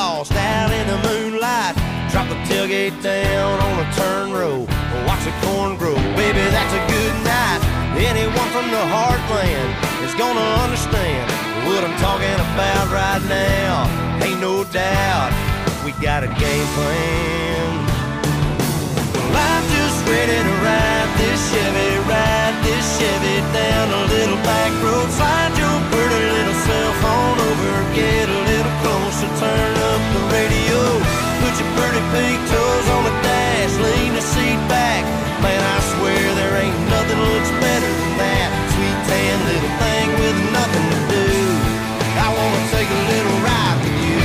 lost out in the moonlight. Drop the tailgate down on a turn row, watch the corn grow. Baby, that's a good night. Anyone from the heartland is gonna understand what I'm talking about right now. Ain't no doubt, we got a game plan. Well, I'm just ready to ride this Chevy down a little back road. Slide your pretty little cell phone over, get a little closer, turn up the radio. Put your pretty pink toes on the dash, lean the seat back. Man, I swear there ain't nothing looks better than that sweet tan little thing with nothing to do. I wanna take a little ride with you.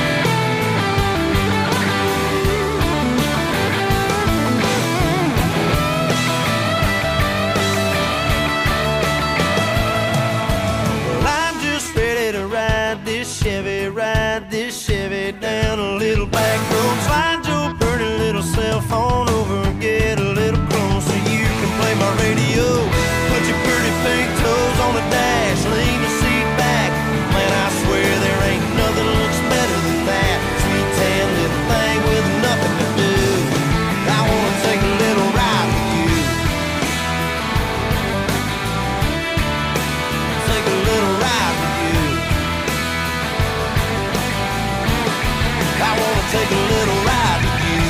Well, I'm just ready to ride this Chevy down a little back road. Slide your pretty little cell phone over and get a little closer. You can play my radio. Put your pretty pink toes on the dash, lean the seat back. Man, I swear there ain't nothing looks better than that sweet tan little thing with nothing to do. I wanna take a little ride with you. Take a little ride with you. I wanna take a little ride with you.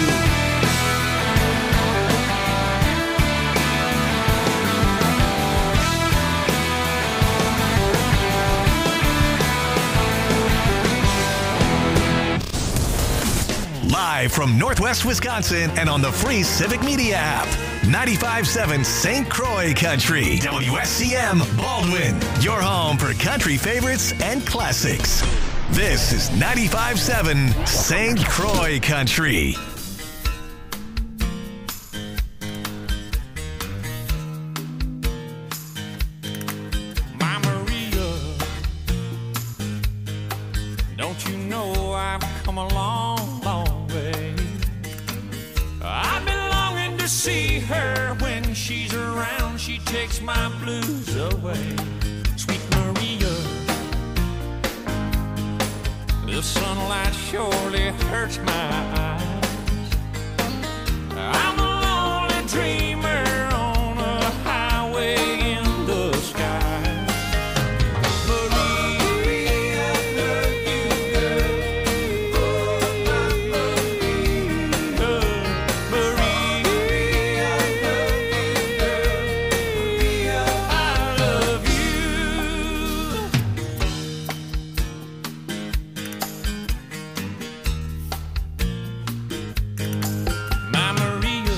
Live from Northwest Wisconsin and on the free Civic Media app. 95.7 St. Croix Country. WSCM Baldwin. Your home for country favorites and classics. This is 95.7 St. Croix Country. My Maria, don't you know I've come a long, long way. I've been longing to see her. When she's around, she takes my blues away. Sweet Maria, the sunlight surely hurts my eyes. I'm a lonely dreamer on a highway in the sky. Maria, I love you, girl. Oh, my Maria. Maria, I love you, girl. Maria, I love My Maria,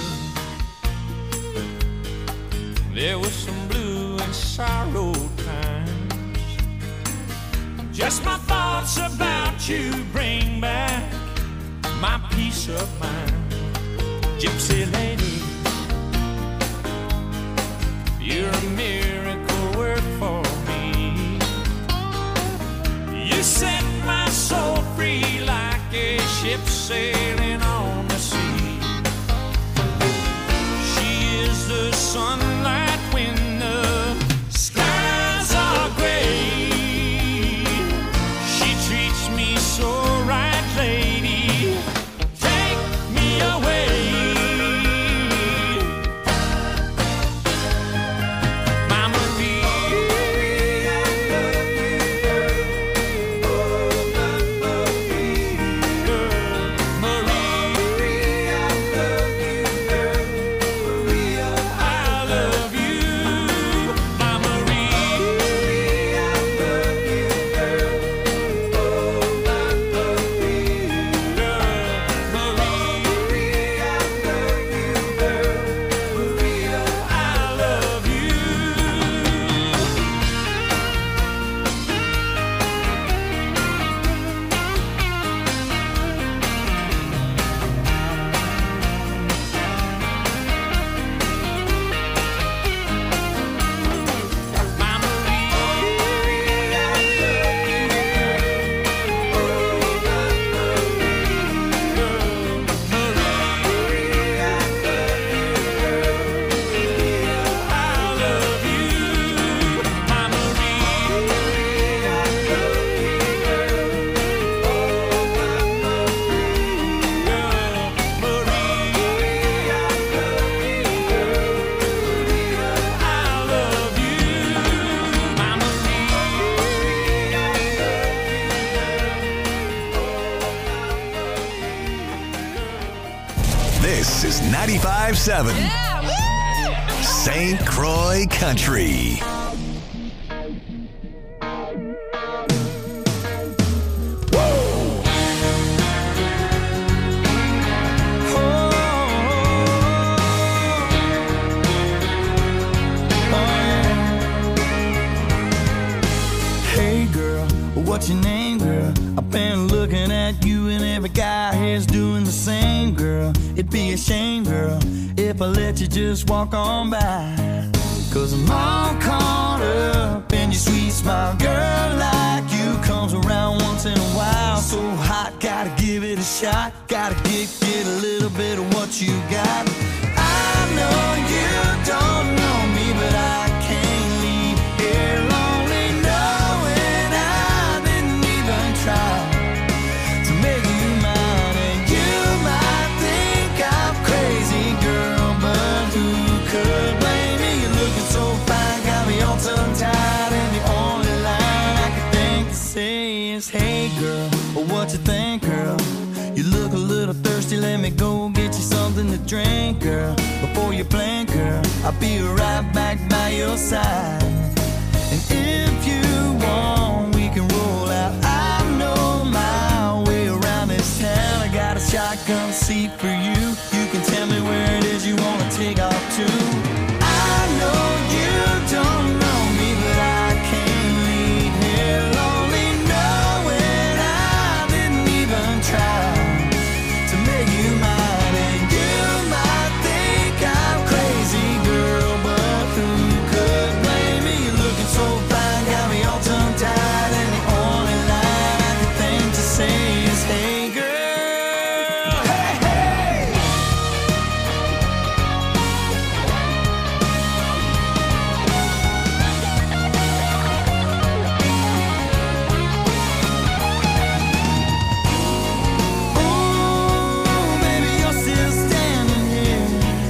there was some blue and sorrow times. Just my thoughts about you bring back my peace of mind. Gypsy lady, you're a miracle work for me. You set my soul free like a ship sailing on the sea. She is the sunlight when the skies are gray. She treats me so right, lady. Take me away. My Maria, I love you, girl. Oh, my Maria. This is 95.7 St. Croix Country. What's your name, girl? I've been looking at you and every guy here's doing the same, girl. It'd be a shame, girl, if I let you just walk on by. Cause I'm all caught up in your sweet smile. Girl like you comes around once in a while. So hot, gotta give it a shot. Gotta get a little bit of what you got. I know you don't know me, but I can't leave here lonely knowing I didn't even try to make you mine. And you might think I'm crazy, girl, but who could blame me? You're looking so fine, got me all tongue-tied, and the only line I can think to say is, hey girl, what you think, girl? You look a little thirsty, let me go get you something to drink, girl. Before you blink, girl, I'll be right back by your side. And if you want, we can roll out. I know my way around this town. I got a shotgun seat for you. You can tell me where it is you want to take off to. I know you don't know me, but I can't leave here lonely knowing I didn't even try to make you mine. And you might think I'm crazy, girl, but who could blame me? You're looking so fine, got me all tongue-tied, and the only line I can think to say is, hey girl, hey, hey. Ooh, baby, you're still standing here.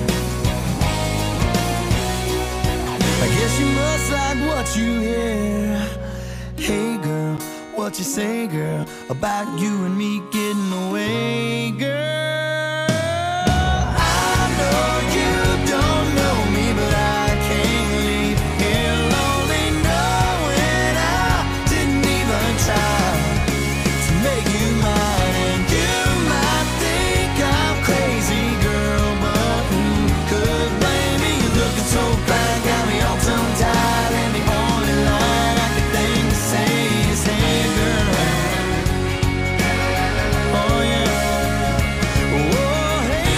I guess you must like what you hear. Hey girl, what you say, girl, about you and me getting away, girl? I know you don't know me, but I can't leave here lonely knowing I didn't even try to make you mine. And you might think I'm crazy, girl, but who could blame me? You're looking so fine, got me all tongue-tied, and the only line I can think to say is, hey girl. Oh yeah. Oh, hey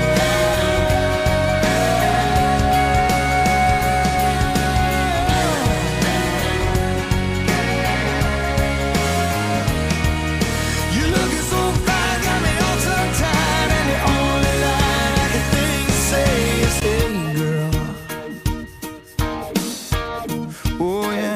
girl. You looking so fine, got me all tongue-tied, and the only line I can think to say is, hey girl. Oh yeah.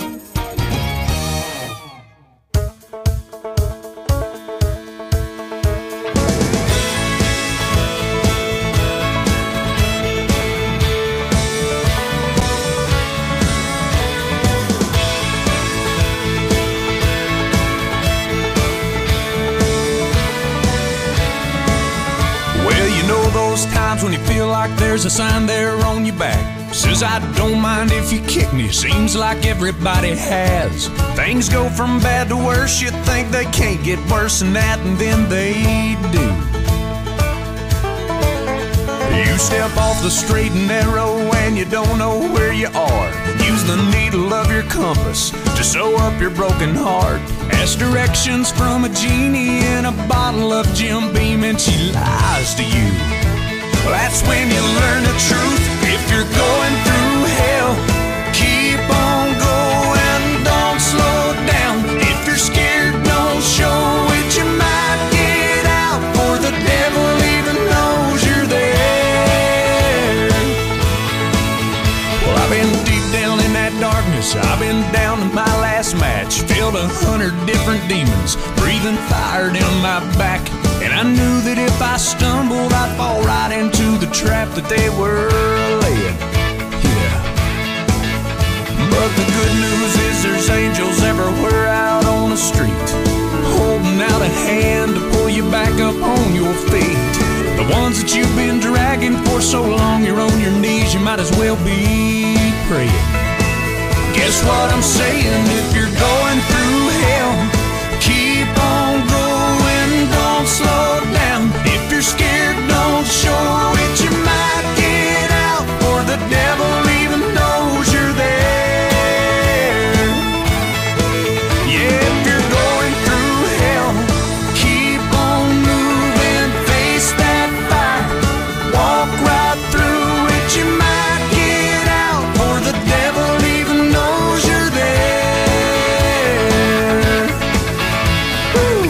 Well, you know those times when you feel like there's a sign there on your back. Says, I don't mind if you kick me. Seems like everybody has. Things go from bad to worse. You think they can't get worse than that, and then they do. You step off the straight and narrow and you don't know where you are. Use the needle of your compass to sew up your broken heart. Ask directions from a genie in a bottle of Jim Beam and she lies to you. Well, that's when you learn the truth. If you're going through hell, keep on going, don't slow down. If you're scared, don't show it. You might get out, for the devil even knows you're there. Well, I've been deep down in that darkness. I've been down to my last match. Felt 100 different demons breathing fire down my back. And I knew that if I stumbled, I'd fall right into the trap that they were laying. Yeah. But the good news is there's angels everywhere out on the street, holding out a hand to pull you back up on your feet. The ones that you've been dragging for so long, you're on your knees, you might as well be praying. Guess what I'm saying? If you're going through hell, keep on going, don't slow down. If you're scared, don't show it, you might get out, for the devil even knows you're there. Yeah, if you're going through hell, keep on moving, face that fire, walk right through it, you might get out, for the devil even knows you're there. Woo.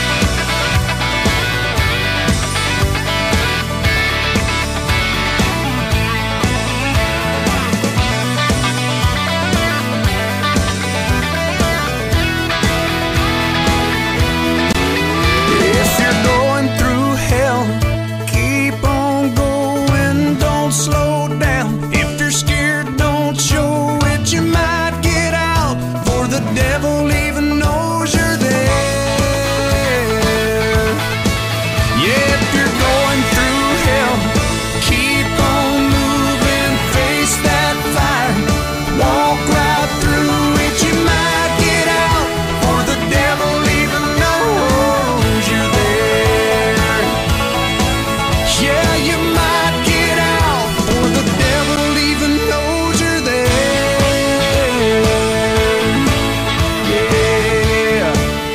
If you're going through hell, keep on going, don't slow down. If you're scared, don't show it, you might get out, for the devil even knows you're there. Yeah, if you're going through hell, keep on moving, face that fire, walk right through it, you might get out, for the devil even knows you're there. Yeah, you might get out, for the devil even knows you're there. Yeah.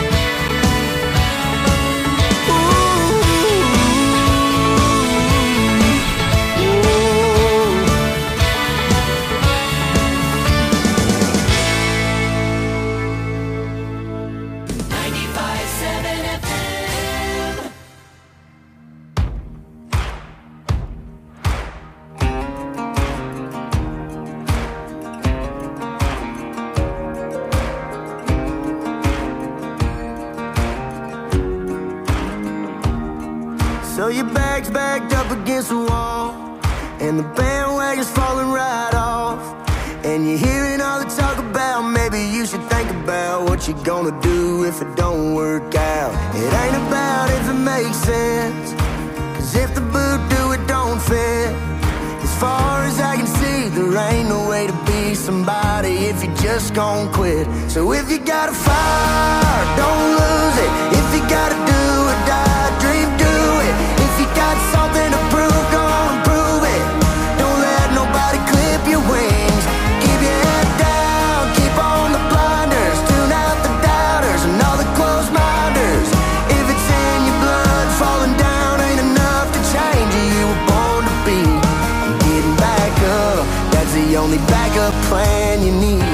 So your bag's backed up against the wall, and the bandwagon's falling right off, and you're hearing all the talk about maybe you should think about what you're gonna do if it don't work out. It ain't about if it makes sense, 'cause if the boot do it don't fit. As far as I can see, there ain't no way to be somebody if you just gon' quit. So if you got a fire, don't lose it. If you gotta do or die, dream, do it. If you got something to prove, go and prove it. Don't let nobody clip your wings. Keep your head down, keep on the blinders, tune out the doubters and all the closed minders. If it's in your blood, falling down ain't enough to change who you were born to be. And getting back up, that's the only backup plan you need.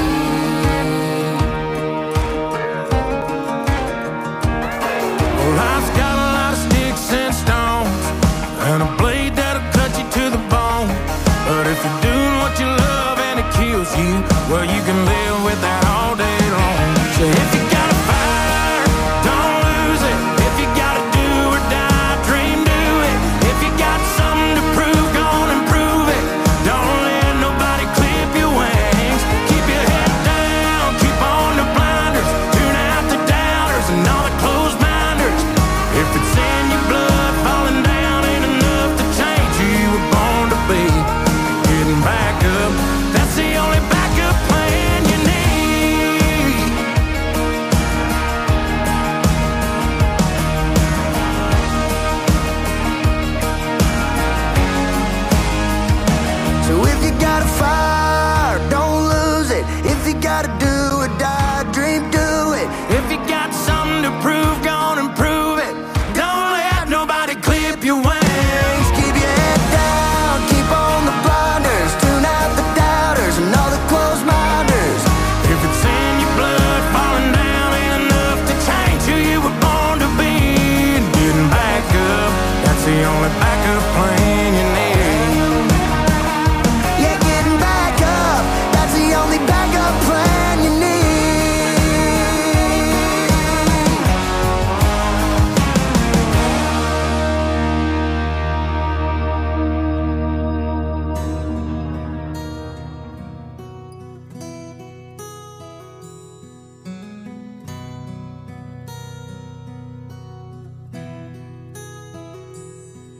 Well, life's got a lot of sticks and stones, and a blade that'll cut you to the bone. But if you're doing what you love and it kills you, well, you can live with that all day long. So if you got a fire, don't lose it. If you gotta do or die, dream, do it. If you got something to prove, go on and prove it. Don't let nobody clip your wings. Keep your head down, keep on the blinders, tune out the doubters and all the closed minders. If it's in your blood, falling down ain't enough to change who you were born to be. Getting back up, that's the only backup plan you need.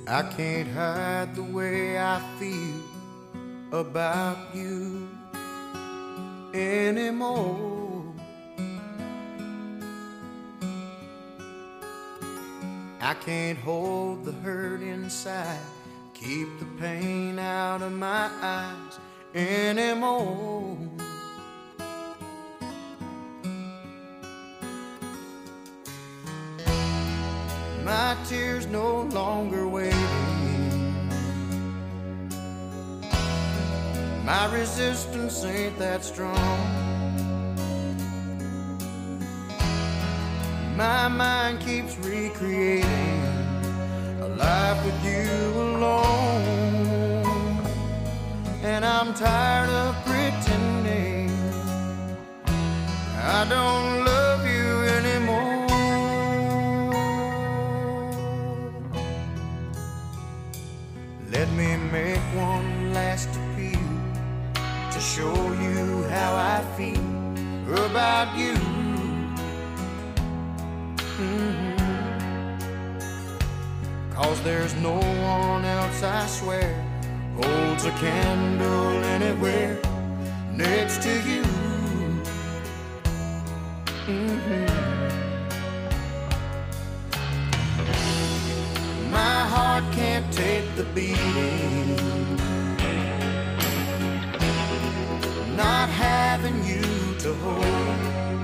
I can't hide the way I feel about you anymore. I can't hold the hurt inside, keep the pain out of my eyes anymore. My tears no longer waiting. My resistance ain't that strong. My mind keeps recreating a life with you alone. And I'm tired of pretending I don't love you anymore. Let me make one last appeal to show you how I feel about you. Cause there's no one else, I swear, holds a candle anywhere next to you. My heart can't take the beating, not having you to hold.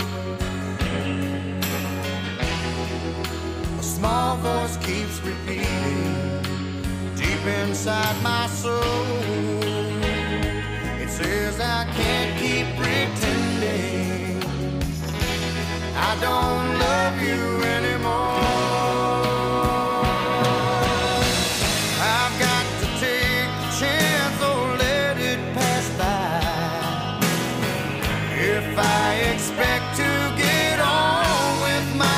A small voice keeps repeating deep inside my soul. It says I can't keep pretending I don't love you anymore. If I expect to get on with my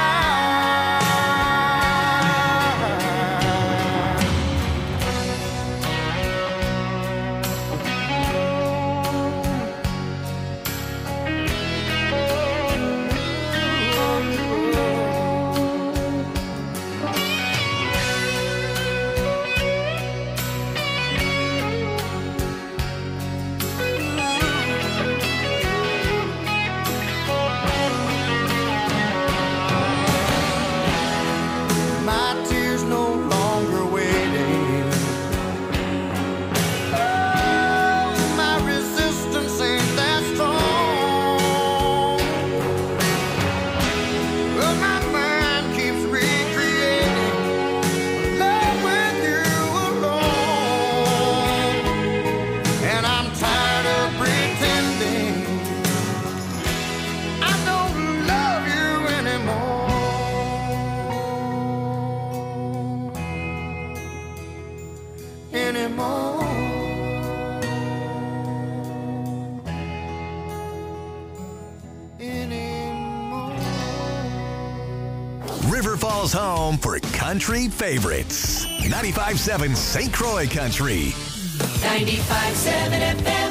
River Falls home for country favorites. 95.7 St. Croix Country. 95.7 FM.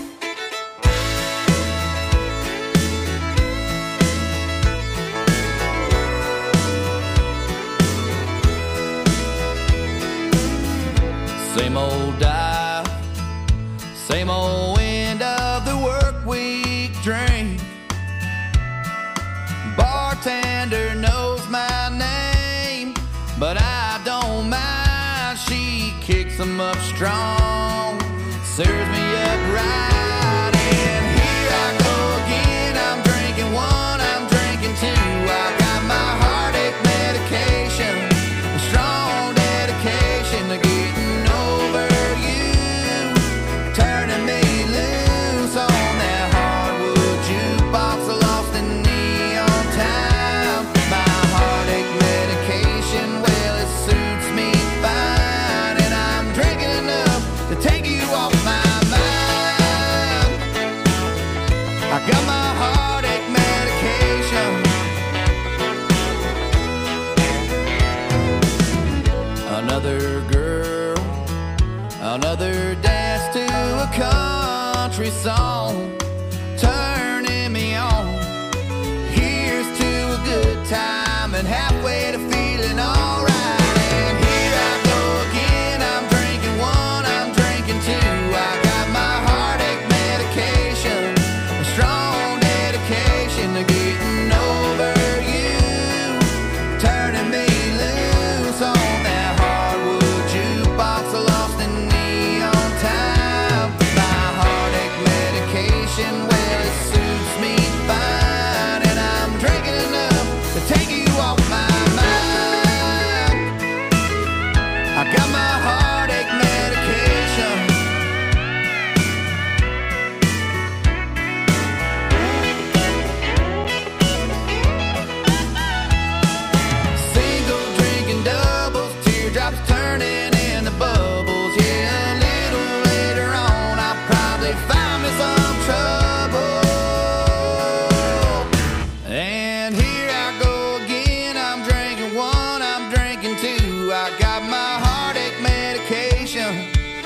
Same old dive, same old end of the work week drink. Bartender knows my name, but I don't mind. She kicks them up strong, serves me up right. And here I go again, I'm drinking one, I'm drinking two. I got my heartache medication, a strong dedication to getting over you, turning me loose on that hardwood jukebox, lost in neon time. My heartache medication, well, it suits me fine, and I'm drinking enough to take you off my mind. I got my heartache medication. Another girl, another dance to a country song, turning me on. Here's to a good time and halfway to feeling alright. And here I go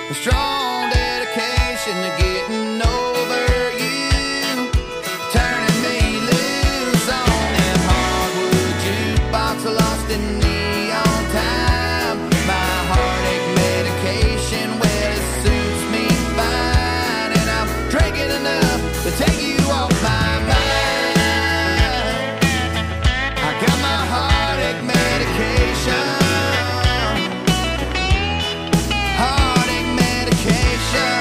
a strong dedication to getting over you, turning me loose on that hardwood jukebox lost in neon time. My heartache medication, well, it suits me fine, and I'm drinking enough to take you off my mind. I got my heartache medication. Heartache medication.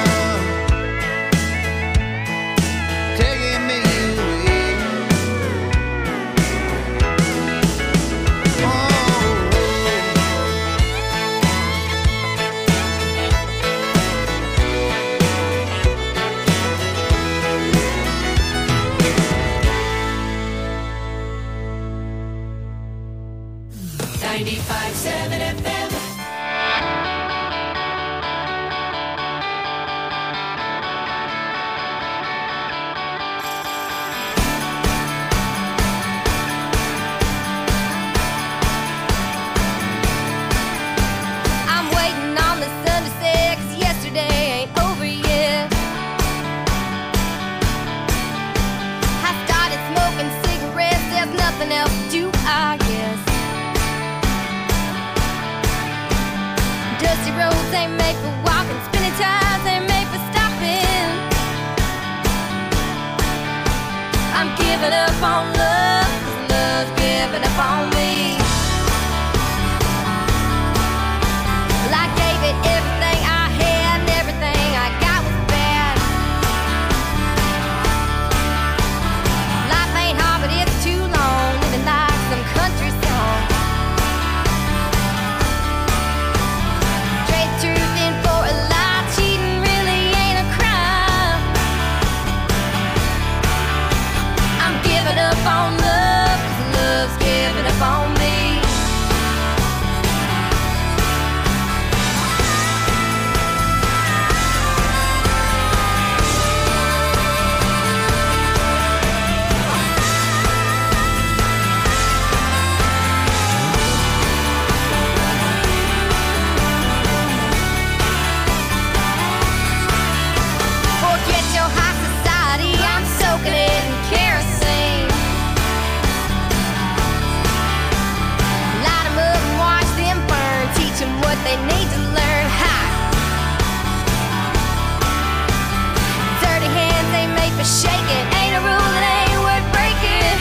Taking me away. Oh. 95.7 FM. I'm waiting on the sun to set, 'cause yesterday ain't over yet. I started smoking cigarettes, there's nothing else to do, I guess. Dusty roads ain't made for walking, spinning tires ain't made for stopping. I'm giving up on love, 'cause love's giving up on me. Well, I gave it everything I had, and everything I got was bad. Life ain't hard, but it's too long, living like some country song. Trade truth in for a lie, cheating really ain't a crime. I'm giving up on love, 'cause love's giving up on me. Forget your high society, I'm soaking it in kerosene. Light 'em up and watch them burn, teach 'em what they need to learn. Ha! Dirty hands ain't made for shaking, ain't a rule that ain't worth breaking.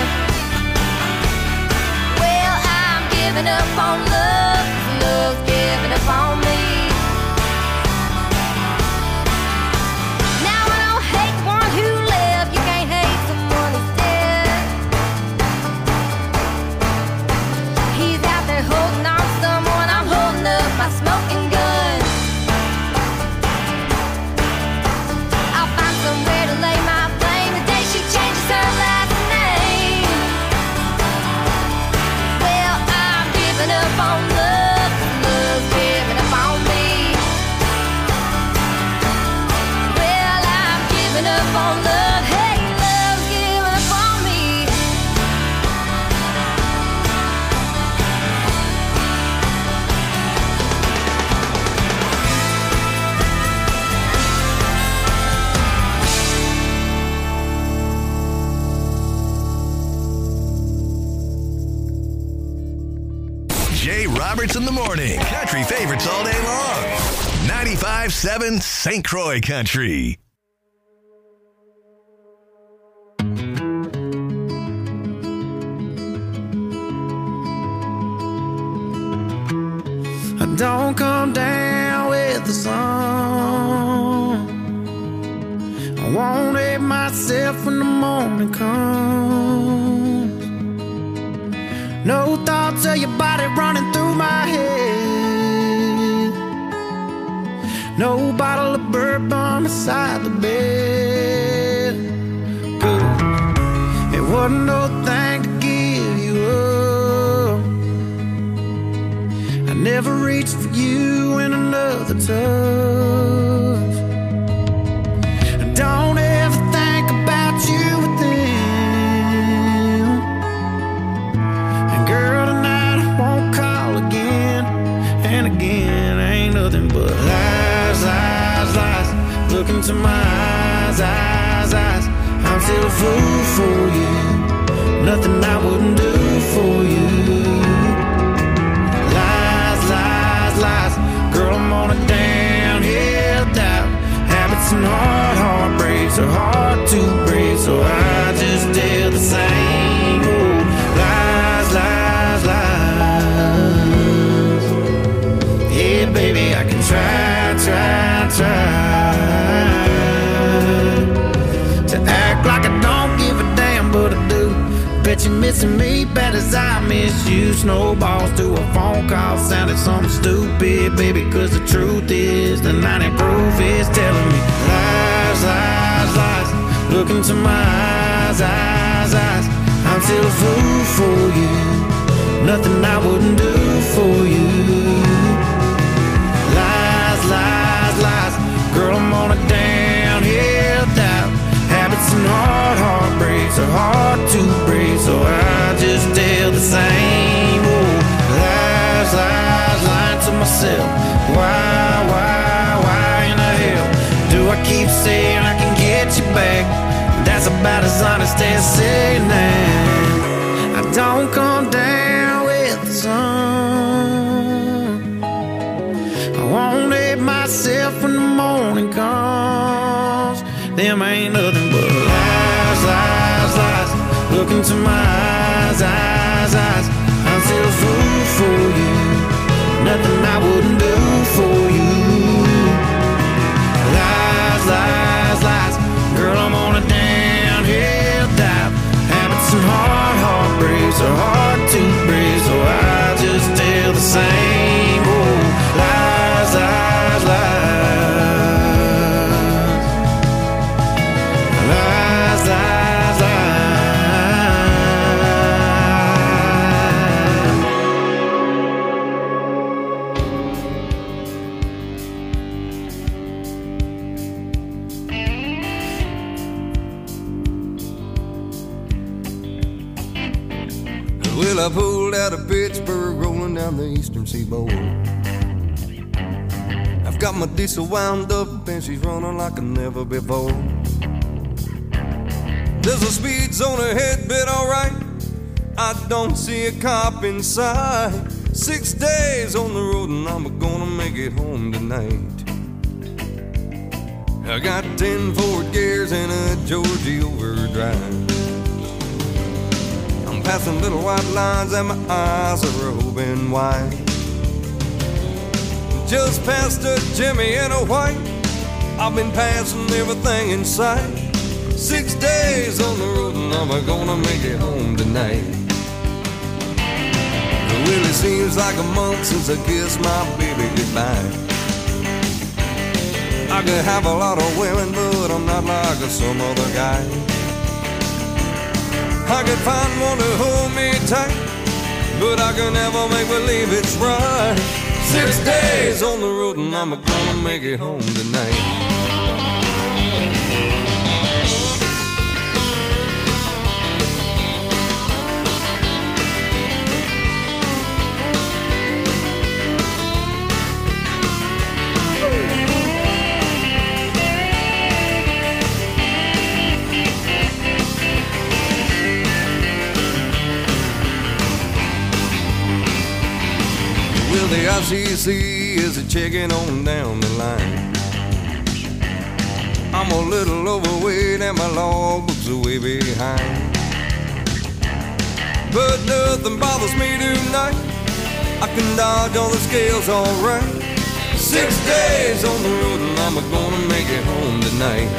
Well, I'm giving up on love, 'cause love's giving up on me. Now I don't hate the one who left, you can't hate someone who's dead. He's out there holding on to someone, I'm holding up my smoking gun. I'll find somewhere to lay my blame the day she changes her last name. Well, I'm giving up on love, 'cause love's giving up on me. Well, I'm giving up on love, hey, love's giving up on me. Jay Roberts in the morning. Country favorites all day long. 95.7 St. Croix Country. Don't come down with the sun. I won't hate myself when the morning comes. No thoughts of your body running through my head. No bottle of bourbon beside the bed. Good. It wasn't no thing to give you up. I never reached for you in another touch. I don't ever think about you with them. And girl, tonight I won't call again and again. Ain't nothing but lies Look into my eyes, eyes. I'm still a fool for you. Nothing I wouldn't do for you. Lies. Girl, I'm on a downhill dive. Habits and heartbreaks are hard to break, so I just tell the same old lies. Yeah, baby, I can try to act like I don't give a damn, but I do. Bet you're missing me bad as I miss you. Snowballs to a phone call sounded something stupid, baby, cause the truth is the 90 proof is telling me lies. Look into my eyes. I'm still a fool for you. Nothing I wouldn't do for you. Lies. Girl, I'm on a downhill dive. Habits and heartbreaks are hard to break, so I just tell the same old lies. Lying to myself. Why in the hell do I keep saying I can get you back? That's about as honest as saying that I don't come down with the sun. I won't hate myself when the morning comes. Them ain't nothing but lies. Look into my eyes. I'm still a fool for you. Nothing I wouldn't do for you. Lies. Girl, I'm on a downhill dive. Habits and heartbreaks are hard to break, so I just tell the same old lies. Well, I pulled out of Pittsburgh, rolling down the eastern seaboard. I've got my diesel wound up and she's running like a never before. There's a speed zone ahead, but alright, I don't see a cop in sight. 6 days on the road and I'm gonna make it home tonight. I got 10 forward gears and a Georgie overdrive. I'm passing little white lines and my eyes are open wide. Just past a Jimmy and a white, I've been passing everything in sight. 6 days on the road and I'm gonna make it home tonight. Well, it seems like a month since I kissed my baby goodbye. I could have a lot of women, but I'm not like some other guy. I could find one to hold me tight, but I can never make believe it's right. 6 days on the road and I'm gonna make it home tonight. The ICC is a checking on down the line. I'm a little overweight and my logbook's way behind. But nothing bothers me tonight. I can dodge all the scales alright. 6 days on the road and I'm gonna make it home tonight.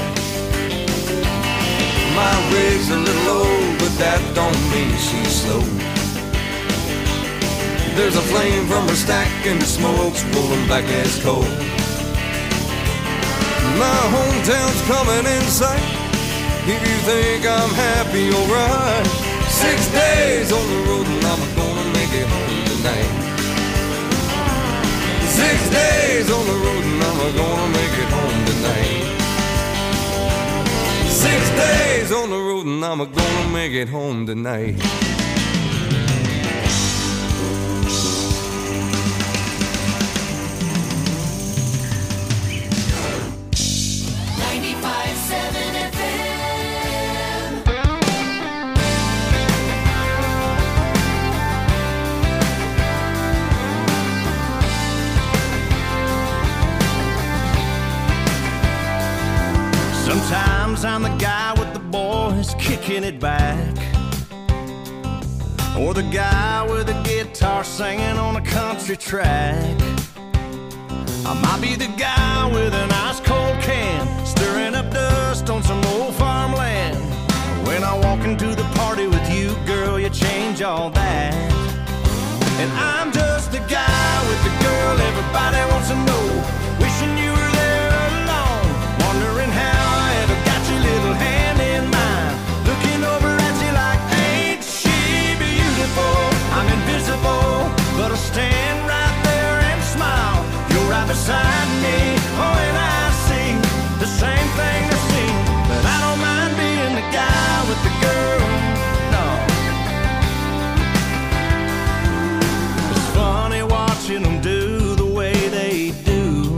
My rig's a little old, but that don't mean she's slow. There's a flame from her stack and the smoke's rolling back as coal. My hometown's coming in sight. If you think I'm happy, alright. 6 days on the road and I'm gonna make it home tonight. 6 days on the road and I'm gonna make it home tonight. 6 days on the road and I'm gonna make it home tonight. Sometimes I'm the guy with the boys kicking it back, or the guy with a guitar singing on a country track. I might be the guy with an ice cold can, stirring up dust on some old farmland. When I walk into the party with you, girl, you change all that. And I'm just the guy with the girl everybody wants to know, wishing you were there alone, wondering how I ever got your little hand in mine, looking over at you like, ain't she beautiful? I'm invisible, but I stand right there and smile. You're right beside me, oh, and I see the same thing they see. But I don't mind being the guy with the girl, no. It's funny watching them do the way they do.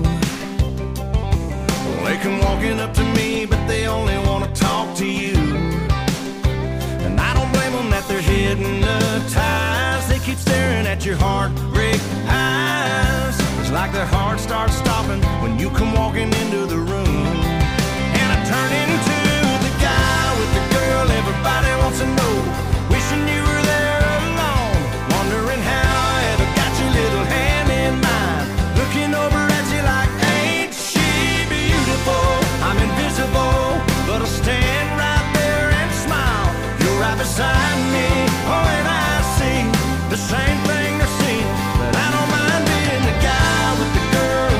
They come walking up to me, but they only want to talk to you. And I don't blame them that they're hypnotized. They keep staring at your heartbreak eyes. It's like their heart starts stopping when you come walking into the room. And I turn into the guy with the girl everybody wants to know, wishing you were there alone, wondering how I ever got your little hand in mine, looking over at you like, ain't she beautiful? I'm invisible, but I'll stand right there and smile. You're right beside me, oh, and I see the same thing they're seeing. But I don't mind being the guy with the girl,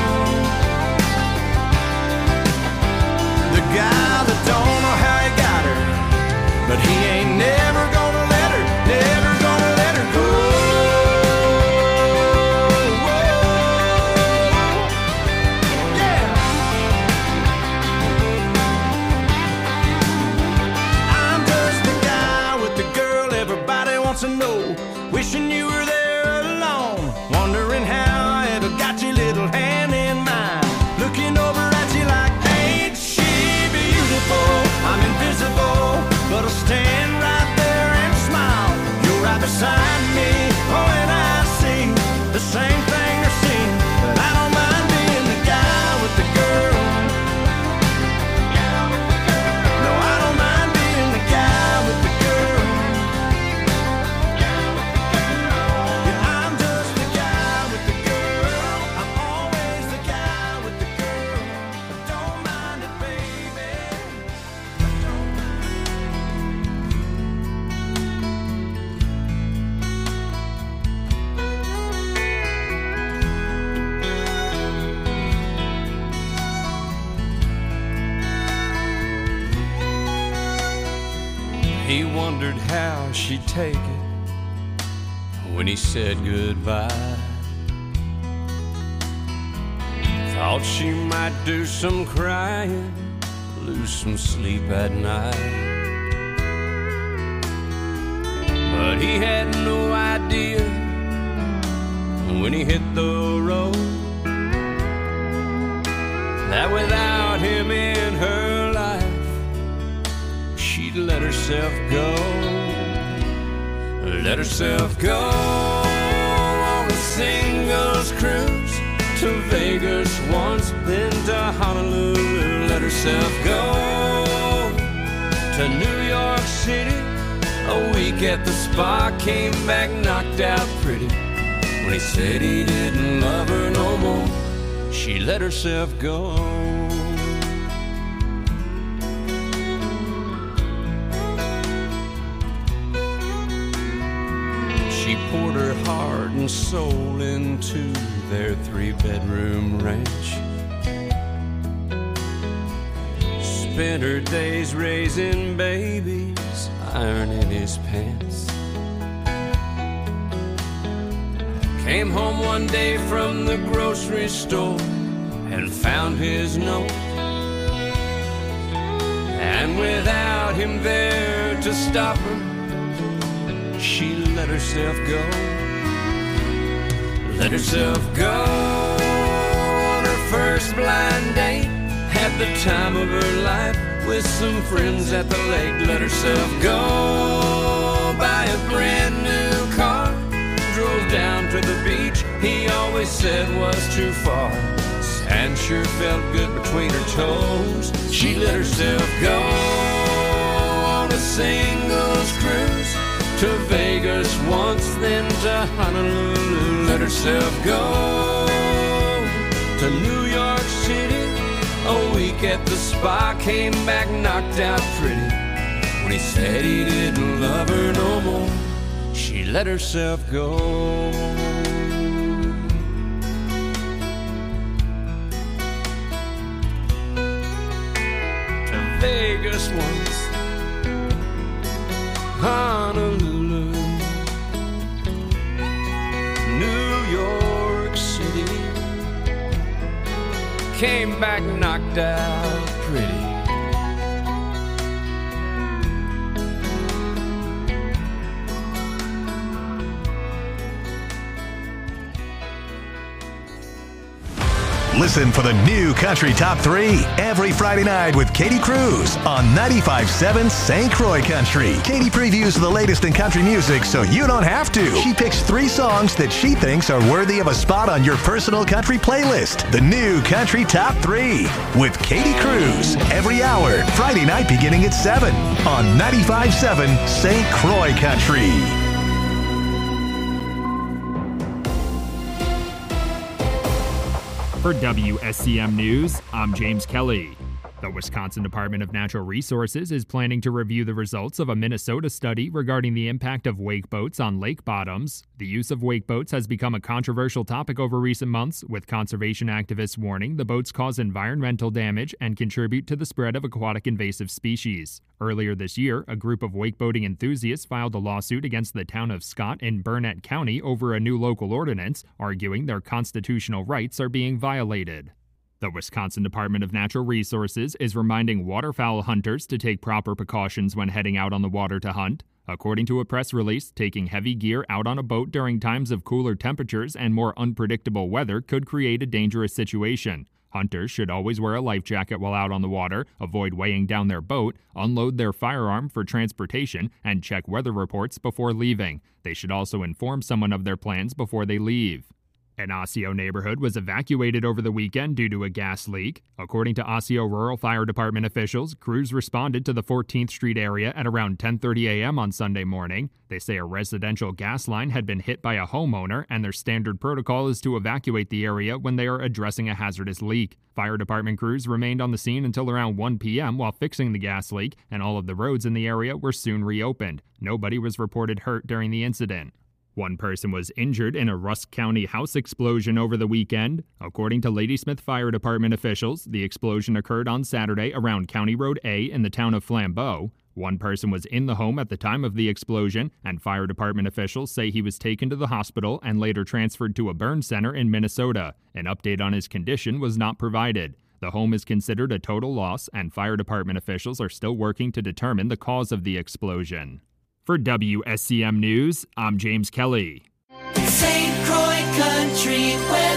the guy that don't know how he got her, but he ain't never gonna let her, never gonna let her go. Yeah. I'm just the guy with the girl everybody wants to know, wishing you were there alone, wondering how I ever got your little hand in mine, looking over at you like, ain't she beautiful? I'm invisible, but I'll stand right there and smile. You're right beside me, oh, and I see the same thing they're seeing. But I don't mind being the guy with the girl. No, I don't mind being the guy with the girl. Yeah, I'm just the guy with the girl. I'm always the guy with the girl. I don't mind it, baby. He wondered how she'd take it when he said goodbye. Thought she might do some crying, lose some sleep at night. But he had no idea when he hit the road that without him in her life, she'd let herself go. Let herself go on a singles cruise to Vegas once, then to Honolulu. Let herself go to New York City, a week at the spa, came back knocked out pretty. When he said he didn't love her no more, she let herself go. She poured her heart and soul into their 3-bedroom ranch, spent her days raising babies, ironing his pants. Came home one day from the grocery store and found his note, and without him there to stop her, she let herself go. Let herself go on her first blind date, had the time of her life with some friends at the lake. Let herself go buy a brand new car, drove down to the beach he always said was too far, and sure felt good between her toes. She let herself go on a singles cruise to Vegas once, then to Honolulu. Let herself go to New York City. A week at the spa, came back knocked out pretty. When he said he didn't love her no more, she let herself go. To Vegas once, Honolulu, New York City, came back knocked out pretty. Listen for the new Country Top 3 every Friday night with Katie Cruz on 95.7 St. Croix Country. Katie previews the latest in country music so you don't have to. She picks 3 songs that she thinks are worthy of a spot on your personal country playlist. The new Country Top 3 with Katie Cruz every hour, Friday night beginning at 7 on 95.7 St. Croix Country. For WSCM News, I'm James Kelly. The Wisconsin Department of Natural Resources is planning to review the results of a Minnesota study regarding the impact of wake boats on lake bottoms. The use of wake boats has become a controversial topic over recent months, with conservation activists warning the boats cause environmental damage and contribute to the spread of aquatic invasive species. Earlier this year, a group of wakeboating enthusiasts filed a lawsuit against the town of Scott in Burnett County over a new local ordinance, arguing their constitutional rights are being violated. The Wisconsin Department of Natural Resources is reminding waterfowl hunters to take proper precautions when heading out on the water to hunt. According to a press release, taking heavy gear out on a boat during times of cooler temperatures and more unpredictable weather could create a dangerous situation. Hunters should always wear a life jacket while out on the water, avoid weighing down their boat, unload their firearm for transportation, and check weather reports before leaving. They should also inform someone of their plans before they leave. An Osseo neighborhood was evacuated over the weekend due to a gas leak. According to Osseo Rural Fire Department officials, crews responded to the 14th Street area at around 10:30 a.m. on Sunday morning. They say a residential gas line had been hit by a homeowner, and their standard protocol is to evacuate the area when they are addressing a hazardous leak. Fire department crews remained on the scene until around 1 p.m. while fixing the gas leak, and all of the roads in the area were soon reopened. Nobody was reported hurt during the incident. One person was injured in a Rusk County house explosion over the weekend. According to Ladysmith Fire Department officials, the explosion occurred on Saturday around County Road A in the town of Flambeau. One person was in the home at the time of the explosion, and fire department officials say he was taken to the hospital and later transferred to a burn center in Minnesota. An update on his condition was not provided. The home is considered a total loss, and fire department officials are still working to determine the cause of the explosion. For WSCM News, I'm James Kelly. St. Croix Country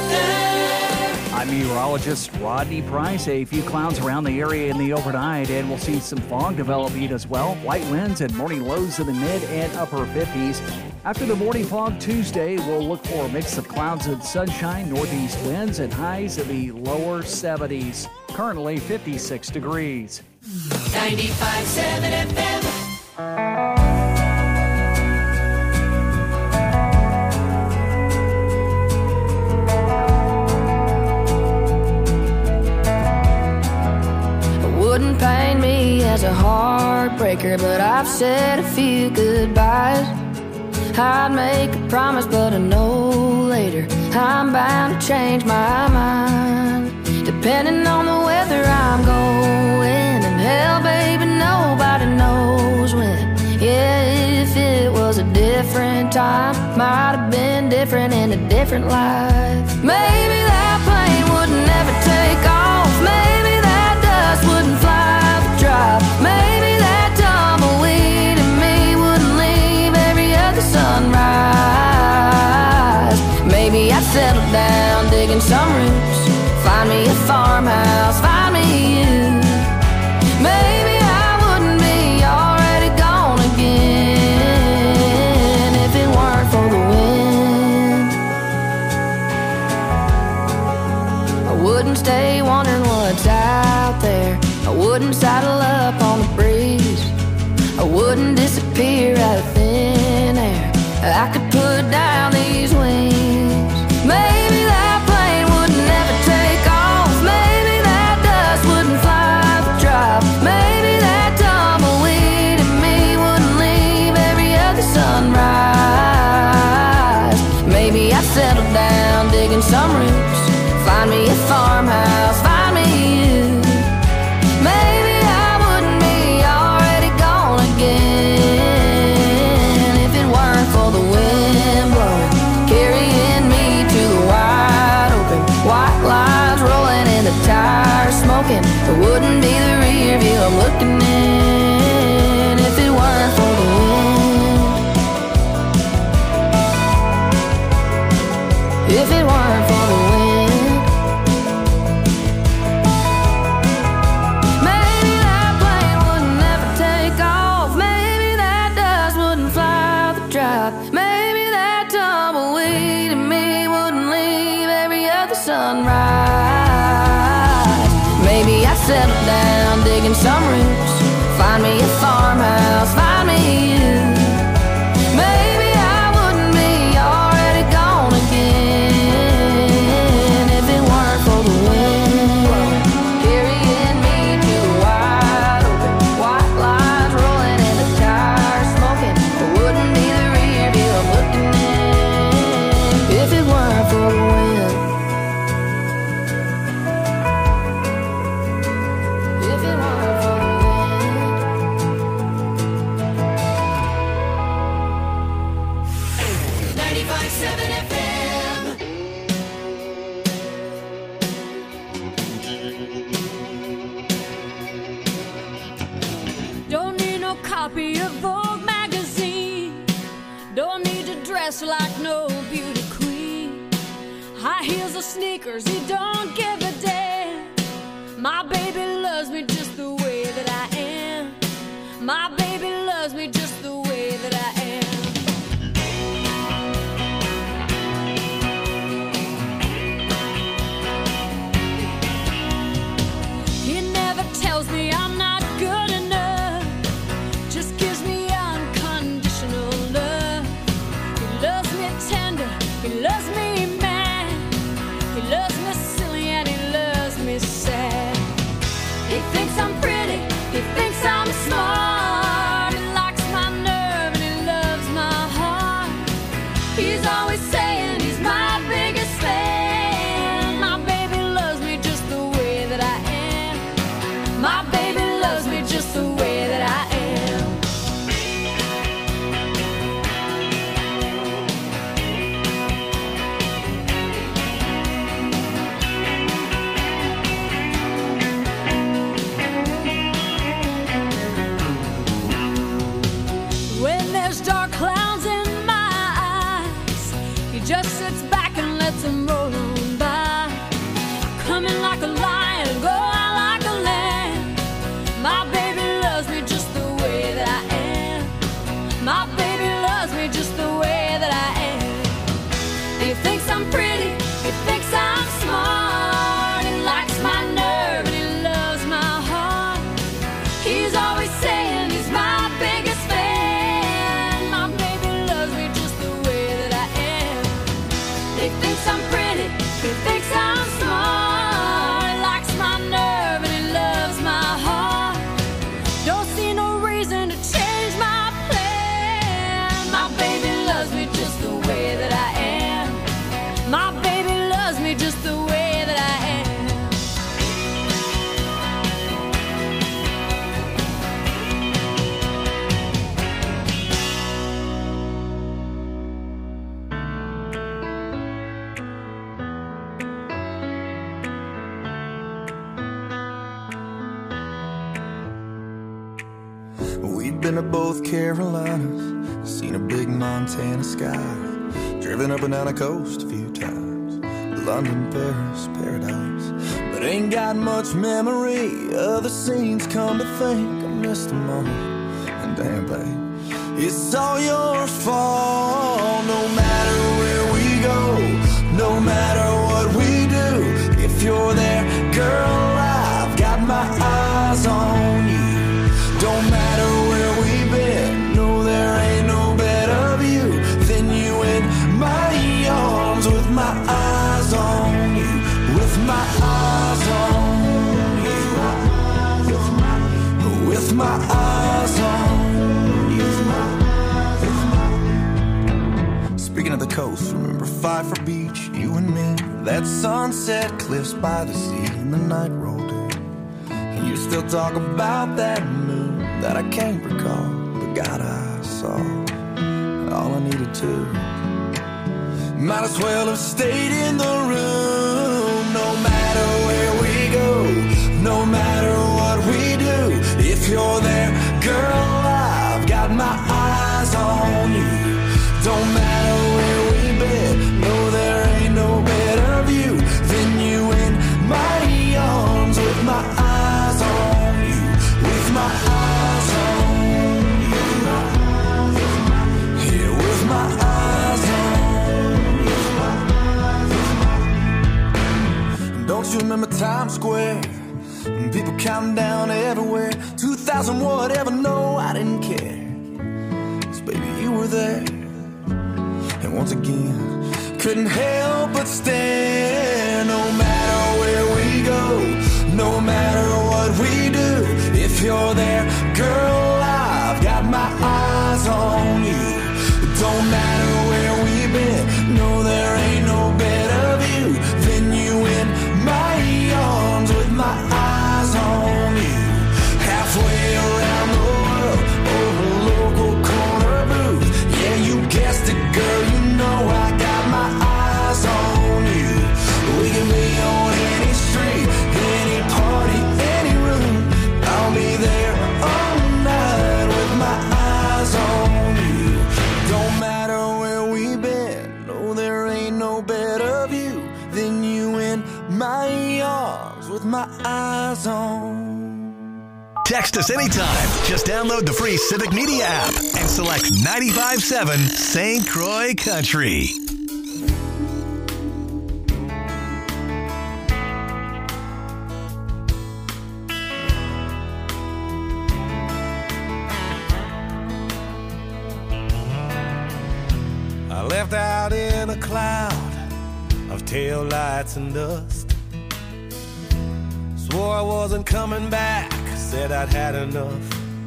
weather. I'm meteorologist Rodney Price. A few clouds around the area in the overnight, and we'll see some fog developing as well. Light winds and morning lows in the mid and upper 50s. After the morning fog Tuesday, we'll look for a mix of clouds and sunshine, northeast winds, and highs in the lower 70s. Currently 56 degrees. 95.7 FM. Wouldn't paint me as a heartbreaker, but I've said a few goodbyes. I'd make a promise, but I know later I'm bound to change my mind. Depending on the weather I'm going, and hell, baby, nobody knows when. Yeah, if it was a different time, might have been different in a different life. Maybe that plane would never take off. Maybe that dust wouldn't fly the drop. Maybe that tumbleweed in me wouldn't leave every other sunrise. Maybe I'd settle down digging some roots, find me a farmhouse, find me you. Maybe I wouldn't be already gone again if it weren't for the wind. I wouldn't stay day wondering what's out there. I wouldn't saddle up on the breeze. I wouldn't disappear out of thin air. I could put down these wings. Maybe that plane wouldn't never take off. Maybe that dust wouldn't fly the drop. Maybe that tumbleweed in me wouldn't leave every other sunrise. Maybe I'd settle down digging some roots. Find me a farmhouse, find me you. Maybe I wouldn't be already gone again if it weren't for the wind blowing, carrying me to the wide open. White lines rolling and the tires smoking. It wouldn't be the rear view I'm looking in if it weren't for the wind. If it weren't for the wind. Maybe that tumbleweed in me wouldn't leave every other sunrise. Maybe I'd settle down digging some roots. Find me a farmhouse, find me you. Maybe I wouldn't be already gone again if it weren't for the wind carrying me to the wide open. White lines rolling and the tires smoking. It wouldn't be the rear view I'm looking in if it weren't for the wind. If it weren't for the wind. 95.7 FM. Don't need no copy of Vogue magazine. Don't need to dress like no beauty queen. High heels or sneakers, he don't give a damn. My baby loves me just the way that I am. My baby loves me just the way that I am. He never tells me I'm not good enough. Just gives me unconditional love. He loves me tender, he loves me mad. He loves me silly and he loves me sad. He thinks I'm pretty, he thinks I'm smart. He likes my nerve and he loves my heart. He's always saying he's my biggest fan. My baby loves me just the way that I am. My baby loves me just the way that I am. When there's dark clouds in my eyes, he just sits back and lets them roll on by. Coming like a lion, go out like a lamb. My baby loves me just the way that I am. My baby loves me just the way that I am. He thinks I'm pretty, he thinks I'm smart. He likes my nerve and he loves my heart. He's always saying he's my biggest fan. My baby loves me just the way that I am. He thinks I'm pretty, he thinks I'm smart. He likes my nerve and he loves my heart. Don't see no reason to change my plan. My baby loves me just the way that I am. My baby loves me just the way that I am. We'd been to both Carolinas, seen a big Montana sky, driven up and down the coast a few times, London, Paris, paradise. But ain't got much memory of the scenes, come to think I missed them all. And damn, babe, it's all your fault. No matter where we go, no matter what we do, if you're there, girl, eyes on you. Don't matter where we've been, no, there ain't no better view than you in my arms with my eyes on you, with my eyes on you, with my eyes on you. Speaking of the coast, remember Pfeiffer Beach, you and me, that sunset cliffs by the sea, and the night rolled in. And you still talk about that moon that I can't recall, but God, I saw all I needed to. Might as well have stayed in the room. No matter where we go, no matter what we do, if you're there, girl, I've got my eyes on you. Don't matter where we've been, no, there ain't no better view than you in my arms with my eyes on you, with my eyes on you, yeah, with my eyes on you. Don't you remember Times Square? And people counting down everywhere, 2000 whatever, no, I didn't care, 'cause baby, you were there. And once again, couldn't help but stare. No matter where we go, no matter what we do, if you're there, girl, I've got my eyes on you. Don't matter where we've been, no, there ain't no better view than you in my arms with my eyes on you. Halfway around the world, over local corner booth. Yeah, you guessed it, girl, you know I got my eyes on you. We can be on any street, any party, any room. I'll be there all night with my eyes on you. Don't matter where we've been, no, there ain't no better view than you in my arms with my eyes on. Text us anytime. Just download the free Civic Media app and select 95.7 St. Croix Country. I left out in a cloud of taillights and dust. Swore I wasn't coming back, said I'd had enough.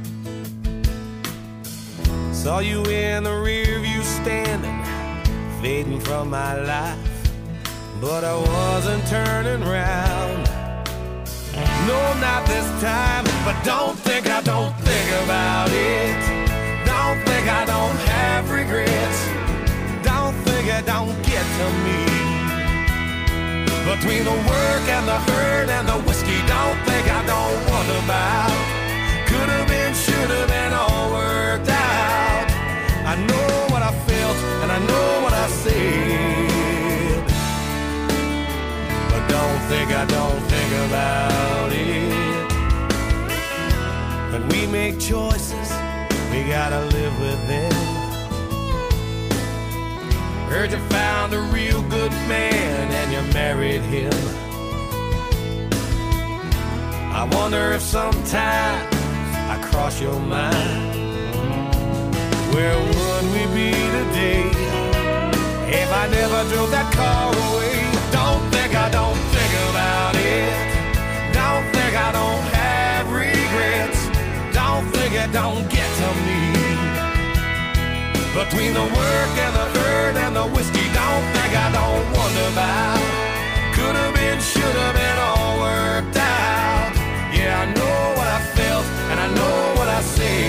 Saw you in the rear view standing, fading from my life, but I wasn't turning round. No, not this time, but don't think I don't think about it. Don't think I don't have regrets. Don't think it don't get to me. Between the work and the hurt and the whiskey, don't think I don't wonder about. Could have been, should have been, all worked out. I know what I felt and I know what I said, but don't think I don't think about it. When we make choices, we gotta live with them. Heard you found a real good man and you married him. I wonder if sometimes I cross your mind. Where would we be today if I never drove that car away? Don't think I don't think about it. Don't think I don't have regrets. Don't think it don't get to me. Between the work and the hurt and the whiskey, don't think I don't wonder about. Could have been, should have been, all worked out. Yeah, I know what I felt and I know what I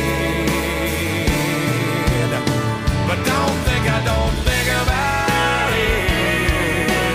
said, but don't think I don't think about it.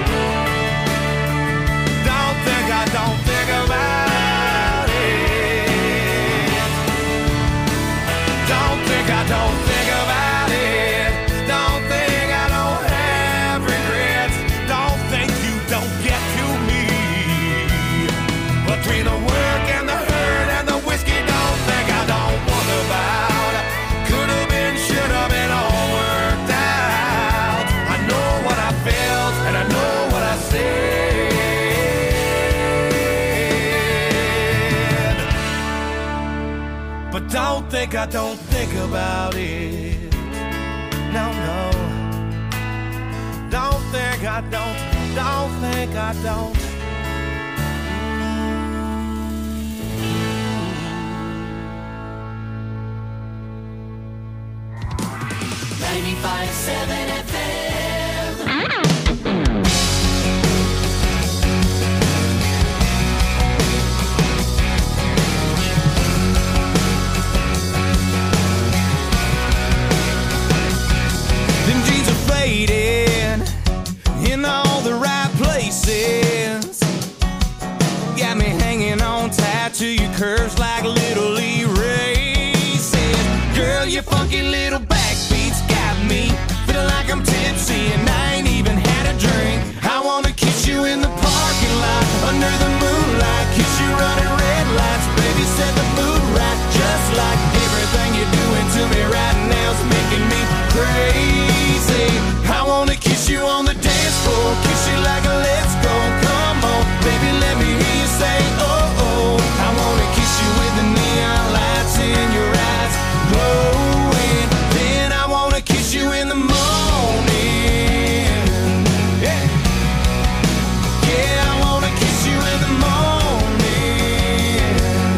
Don't think I don't think about it. Don't think I don't think about it. Don't think I don't have regrets. Don't think you don't get to me. Between the work and the hurt and the whiskey, don't think I don't wonder about. Could have been, should have been, all worked out. I know what I felt and I know what I said, think I don't think about it. No, no. Don't think I don't think I don't. 95.7 FM. Them jeans are faded in all the right places. Got me hanging on tight to your curves like little erases. Girl, your funky little backbeats got me feeling like I'm tipsy and I ain't even had a drink. I wanna kiss you in the parking lot under the moonlight, kiss you running red lights, baby, set the mood right. Just like everything you're doing to me right now is making me crazy. I wanna kiss you on the dance floor, kiss you like a let's go. Come on, baby, let me hear you say oh oh. I wanna kiss you with the neon lights in your eyes glowing. Then I wanna kiss you in the morning. Yeah, yeah, I wanna kiss you in the morning.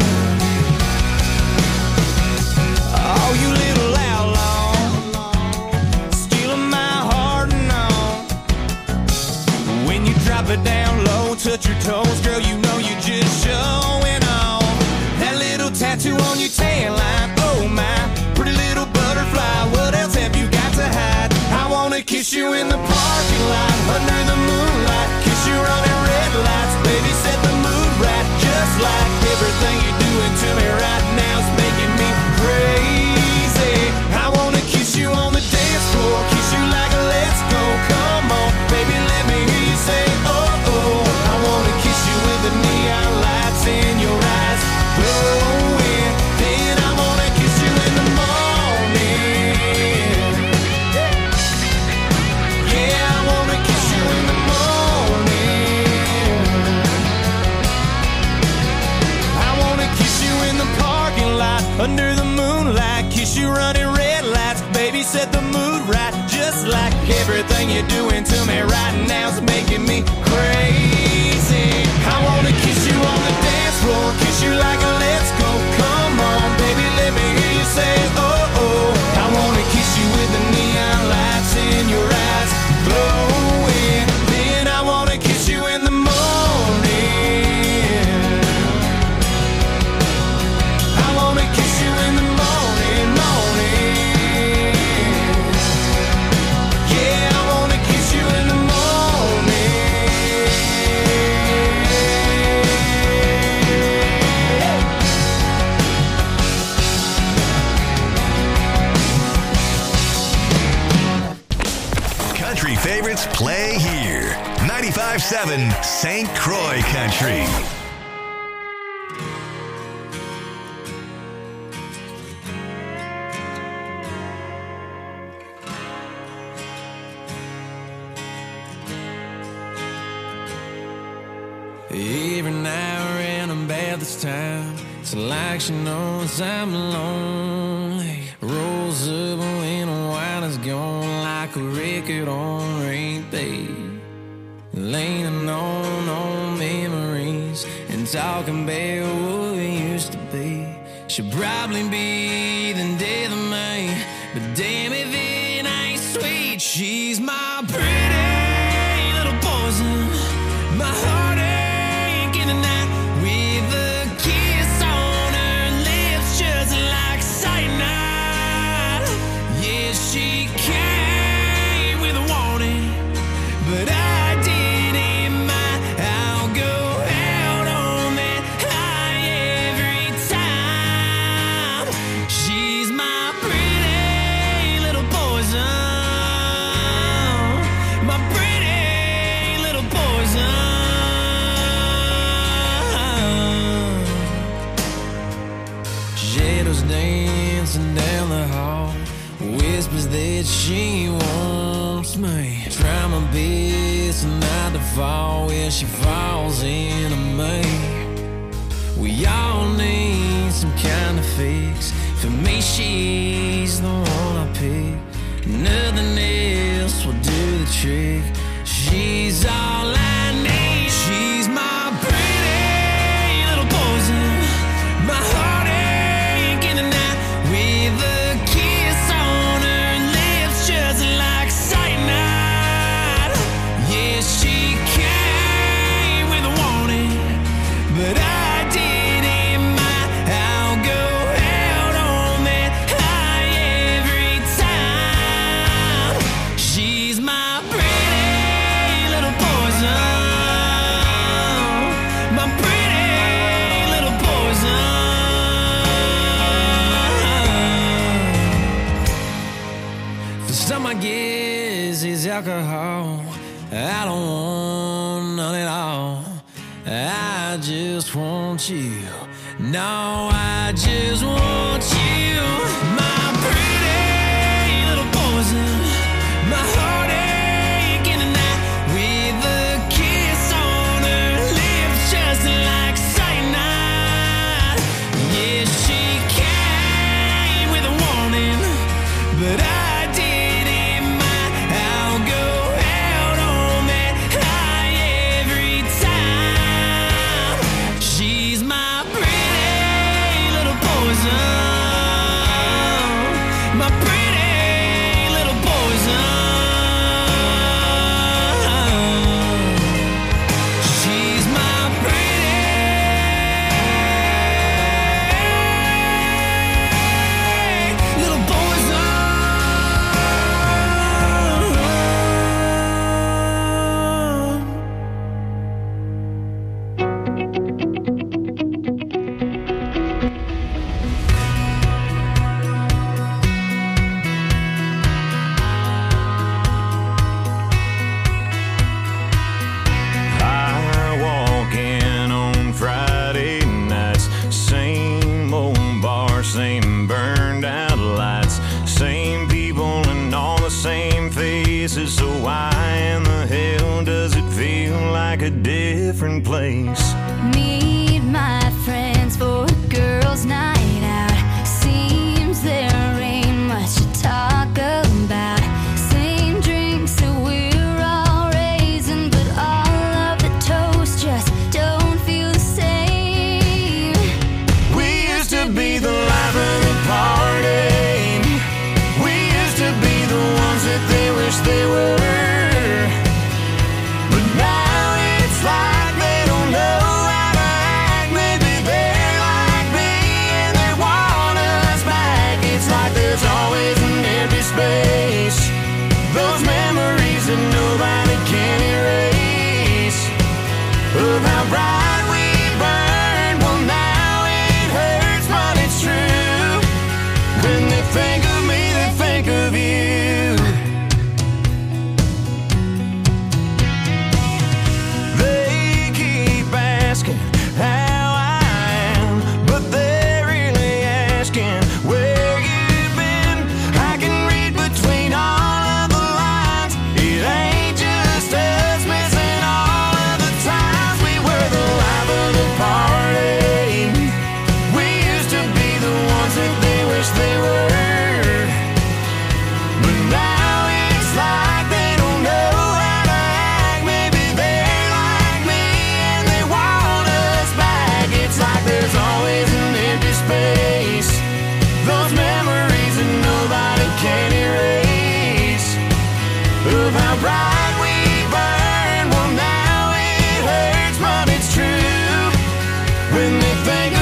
Oh, you little outlaw, stealing my heart and all. When you drop it down low, touch your toes, girl, you know you just showing off. That little tattoo on your tan line, oh my, pretty little butterfly, what else have you got to hide? I wanna kiss you in the parking lot, under the moonlight, kiss you running red lights, baby, set the mood right. Just like everything you're doing to me right now is making me crazy. I wanna kiss you on the dance floor, kiss you like a let's go. Come on, baby, let me hear you say oh oh. I wanna kiss you with the neon lights in your eyes glowing. Then I wanna kiss you in the morning. Yeah, I wanna kiss you in the morning. I wanna kiss you in the parking lot, under the moonlight, kiss you running red lights, baby, set the mood right. Just like everything you're doing to me right now is making me crazy. I wanna kiss you on the dance floor, kiss you like a let's go. Come on, baby, let me hear you say oh oh. I wanna kiss you with the neon lights in your eyes glowing. Then I wanna kiss you in the morning. I wanna kiss you in the morning, morning. Yeah, I wanna kiss you in the morning. Country favorites play here. 95.7 St. Croix Country. Every now and about this time, it's like she knows I'm lonely. Rolls up when a while is gone, like a record on repeat. Leaning on old memories and talking about what we used to be. She'll probably be the death of me, but damn if it ain't sweet. She's my pretty little poison, my heartache in the night, with a kiss on her lips just like cyanide. Yeah, she came with a warning, but I didn't mind. I'll go out on that high every time. She's my pretty little poison, my pretty little poison. Shadows dancing down the hall, whispers that she wants me. Try my best not to fall where she falls into me. We all need some kind of fix, For me, she's the one I pick. Nothing else will do the trick. She's all I need. She's my pretty little poison, my heartache in the night, with a kiss on her lips just like cyanide. Yeah, she came with a warning, but I didn't mind. I'll go out on that high every time. She's my pretty little poison, my pretty little poison. For some, I guess it's alcohol. I don't want none at all. I just want you. No, I just want you. My pretty little poison, my heartache in the night, with a kiss on her lips just like cyanide. Yeah, she came with a warning, but I didn't mind. I'll go out on that high every time. She's my pretty little poison, my pretty little poison. She's my pretty little poison. I walk in on Friday nights, same old bar, same burned out lights, same people and all the same faces. So why in the hell does it feel like a different place? Meet my friends for a girls' night out. Seems there ain't much to talk about. Same drinks that we're all raising, but all of the toast just don't feel the same. We used to be the life of the party. We used to be the ones that they wish they were. But now it's like they don't know how to act. Maybe they're like me and they want us back. It's like there's always an empty space. Those memories that nobody can erase, of how bright we burned. Well, now it hurts, but it's true. When they think of me, they think of you. They keep asking how I am, but they're really asking where you've been. I can read between all of the lines. It ain't just us missing all of the times we were the life of the party. We used to be the ones that they wish they were. But now it's like they don't know how to act. Maybe they're like me and they want us back. It's like there's always an empty space. Those memories that nobody can erase, of how bright we burned. Well, now it hurts, but it's true. When they think